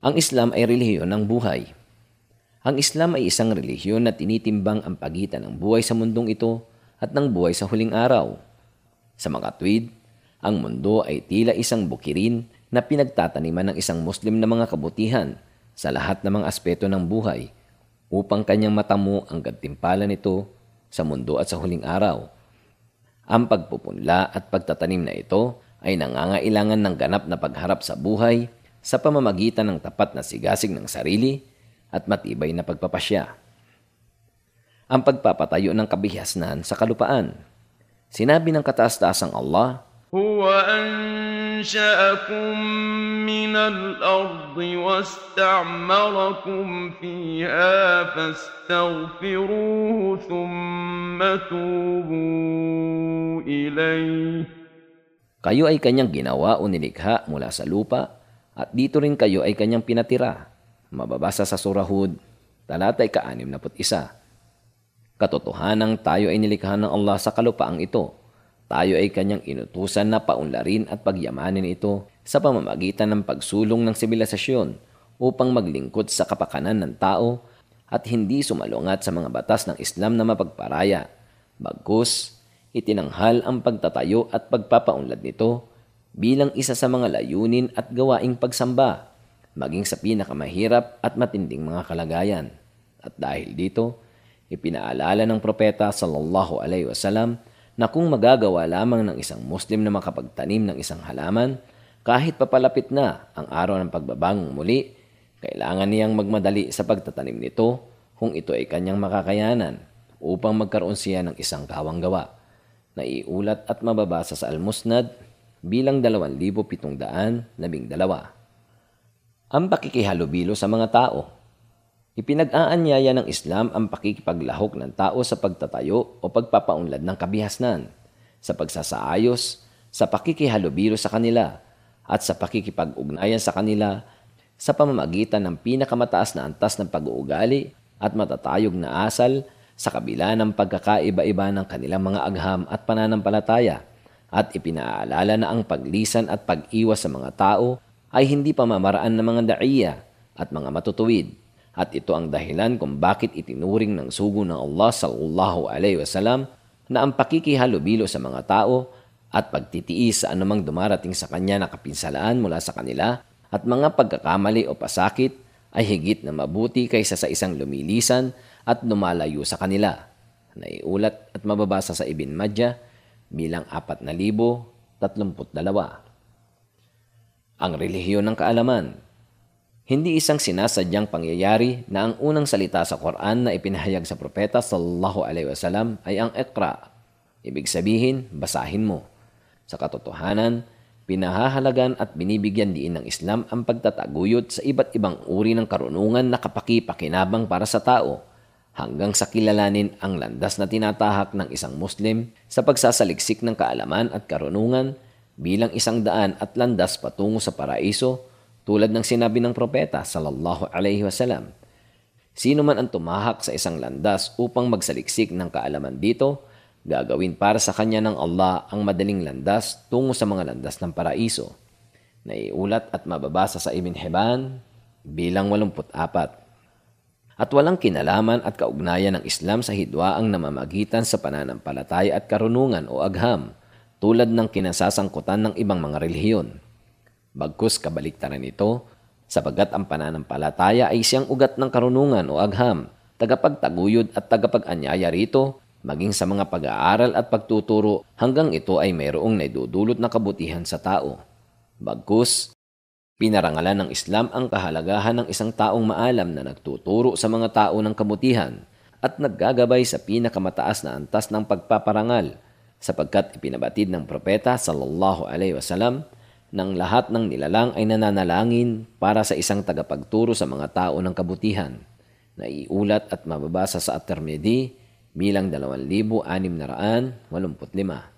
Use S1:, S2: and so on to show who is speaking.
S1: Ang Islam ay relihiyon ng buhay. Ang Islam ay isang relihiyon na tinitimbang ang pagitan ng buhay sa mundong ito at ng buhay sa huling araw. Sa mga tuwid, ang mundo ay tila isang bukirin na pinagtataniman ng isang Muslim na mga kabutihan sa lahat ng mga aspeto ng buhay upang kanyang matamo ang gantimpala nito sa mundo at sa huling araw. Ang pagpupunla at pagtatanim na ito ay nangangailangan ng ganap na pagharap sa buhay sa pamamagitan ng tapat na sigasig ng sarili at matibay na pagpapasya. Ang pagpapatayo ng kabihasnan sa kalupaan. Sinabi ng kataas-taasang Allah,
S2: Huwa ansha'akum min al-ardi wasta'marakum fiha fastaghfiruhu thumma tubu ilayhi.
S1: kayo ay kanyang ginawa o nilikha mula sa lupa at dito rin kayo ay kanyang pinatira. Mababasa sa Surah Hud, talata 61. Katotohanang tayo ay nilikha ng Allah sa kalupaang ito. Tayo ay kanyang inutusan na paunlarin at pagyamanin ito sa pamamagitan ng pagsulong ng sibilisasyon upang maglingkod sa kapakanan ng tao at hindi sumalungat sa mga batas ng Islam na mapagparaya. Bagkus, itinanghal ang pagtatayo at pagpapaunlad nito bilang isa sa mga layunin at gawaing pagsamba, maging sa pinakamahirap at matinding mga kalagayan. At dahil dito, ipinaalala ng propeta sallallahu alaihi wasallam na kung magagawa lamang ng isang Muslim na makapagtanim ng isang halaman, kahit papalapit na ang araw ng pagbabangong muli, kailangan niyang magmadali sa pagtatanim nito kung ito ay kanyang makakayanan upang magkaroon siya ng isang kawang gawa. Naiulat at mababasa sa Al-Musnad bilang 2,712. Ang pakikihalubilo sa mga tao. Ipinag-aanyaya ng Islam ang pakikipaglahok ng tao sa pagtatayo o pagpapaunlad ng kabihasnan, sa pagsasaayos, sa pakikihalubilo sa kanila, at sa pakikipag-ugnayan sa kanila sa pamamagitan ng pinakamataas na antas ng pag-uugali at matatayog na asal sa kabila ng pagkakaiba-iba ng kanilang mga agham at pananampalataya, at ipinaalala na ang paglisan at pag-iwas sa mga tao ay hindi pamamaraan ng mga daiya at mga matutuwid, at ito ang dahilan kung bakit itinuring ng sugo ng Allah sallallahu alaihi wasallam na ang pakikihalubilo sa mga tao at pagtitiis sa anumang dumarating sa kanya na kapinsalaan mula sa kanila at mga pagkakamali o pasakit ay higit na mabuti kaysa sa isang lumilisan at lumalayo sa kanila. Naiulat at mababasa sa Ibn Majah bilang 4,032. Ang relihiyon ng kaalaman. Hindi isang sinasadyang pangyayari na ang unang salita sa Quran na ipinahayag sa propeta sallallahu alaihi wasallam ay ang Iqra. Ibig sabihin, basahin mo. Sa katotohanan, pinahahalagan at binibigyan diin ng Islam ang pagtataguyod sa iba't ibang uri ng karunungan na kapaki-pakinabang para sa tao, hanggang sa kilalanin ang landas na tinatahak ng isang Muslim sa pagsasaliksik ng kaalaman at karunungan bilang isang daan at landas patungo sa paraiso, tulad ng sinabi ng propeta sallallahu alaihi wasallam. Sino man ang tumahak sa isang landas upang magsaliksik ng kaalaman dito, gagawin para sa kanya ng Allah ang madaling landas tungo sa mga landas ng paraiso. Naiulat at mababasa sa Ibn Hibban bilang 84. At walang kinalaman at kaugnayan ng Islam sa hidwaang namamagitan sa pananampalataya at karunungan o agham, tulad ng kinasasangkutan ng ibang mga relihiyon. Bagkus kabaliktaran ito, sapagkat ang pananampalataya ay siyang ugat ng karunungan o agham, tagapagtaguyod at tagapag-anyaya rito, maging sa mga pag-aaral at pagtuturo hanggang ito ay mayroong naidudulot na kabutihan sa tao. Bagkus, pinarangalan ng Islam ang kahalagahan ng isang taong maalam na nagtuturo sa mga tao ng kabutihan at naggagabay sa pinakamataas na antas ng pagpaparangal, sapagkat ipinabatid ng propeta sallallahu alaihi wasallam ng lahat ng nilalang ay nananalangin para sa isang tagapagturo sa mga tao ng kabutihan. Naiulat at mababasa sa At-Tirmidhi bilang 2,685.